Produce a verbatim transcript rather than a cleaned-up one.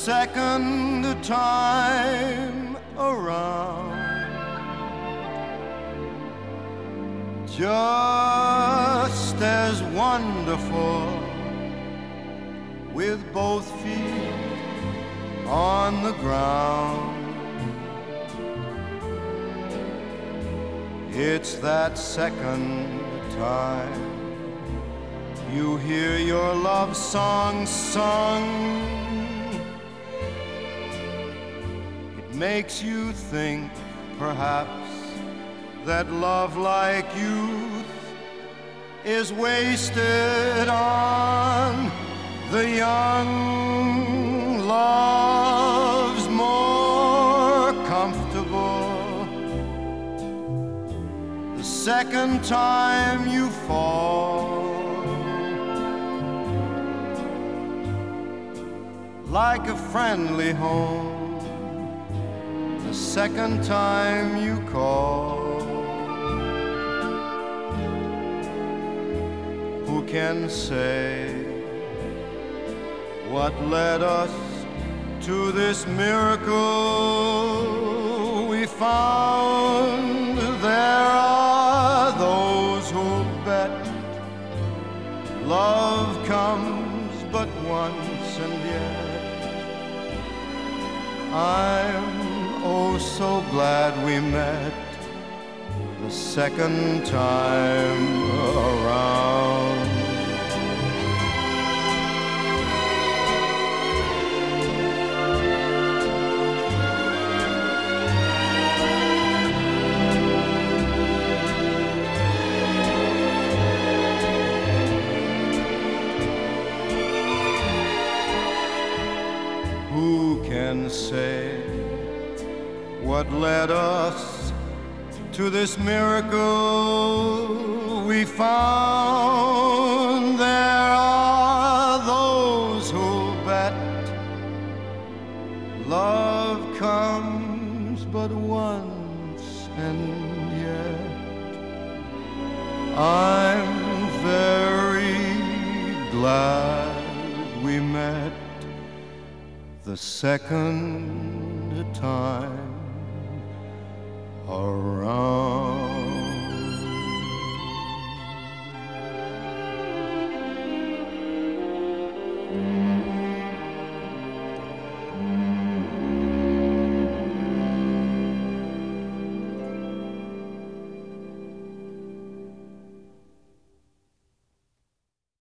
second time around. Just as wonderful, with both feet on the ground. It's that second time you hear your love song sung. It makes you think, perhaps, that love like youth is wasted on the young. Love's more comfortable the second time you fall, like a friendly home the second time you call. Who can say what led us to this miracle we found? There are those who bet love comes but once, and yet I'm oh so glad we met the second time around. Who can say what led us to this miracle we found? There are those who bet love comes but once, and yet I'm very glad we met the second time around.